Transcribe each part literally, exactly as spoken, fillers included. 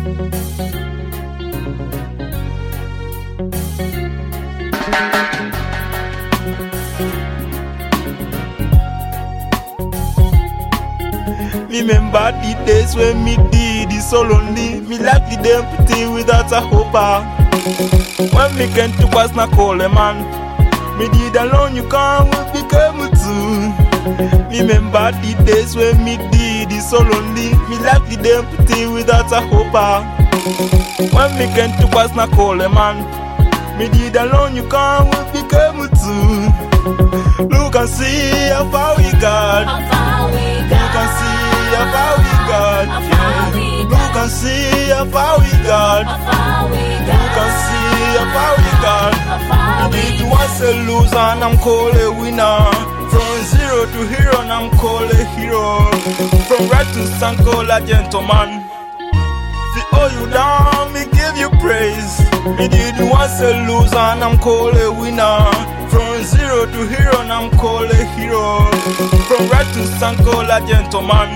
Remember the days when me did it so lonely. Me life did empty without a hope. When me came to pass na call a man. Me did alone you come we became two. Remember the days when me did it so lonely. Me life did empty without a hope. When me came to pass na call a man. Me did alone you come we became two. Look and see how far we got. How far we got. Look and see how far we got. How far we got. Look and see how far we got. How far we got. Look and see how far we got. How far Me we did once a loser and I'm called a winner. From zero to hero and I'm called a hero. From red to sun called a gentleman. The all you down, me give you praise. Me did once a loser and I'm called a winner. From zero to hero and I'm called a hero. From red to sun called a gentleman.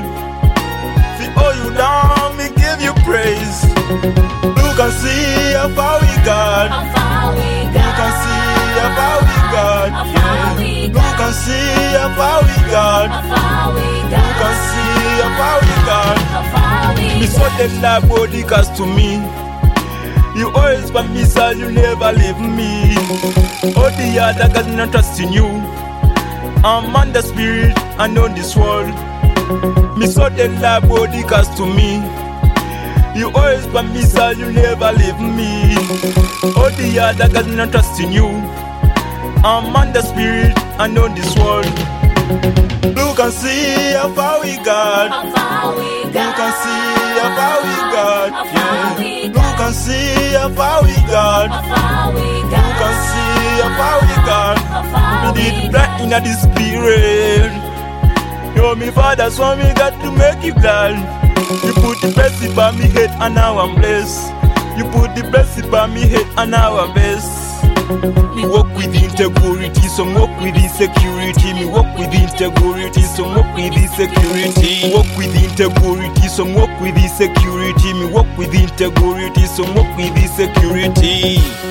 The all you down, me give you praise. Look and see how far we got. How far we got. Look and see how far we got. How far we got. Look and see how far we got. How far we got. Look and see how far we got. How far we Me so that life body cast to me. You always by me side, you never leave me. All the other guys not trust in you. I'm on the spirit, I know this world. Me so that life body cast to me. You always by me side, you never leave me. All the other guys not trust in you. I'm on the spirit, I know this world. Look and see how far we got. How far we got. Look and see how far we got. How far we got. Look and see how far we got. How far we got. Look and see how far we got. How far Me we did got. black in the spirit. Yo, me father, so me got to make you glad. You put the blessing by me head and now I'm blessed. You put the blessing by me head and now I'm blessed. Me walk with integrity, some walk with insecurity. Me walk with integrity, some walk with insecurity. Walk with integrity, some walk with insecurity. Me walk with integrity, some walk with insecurity.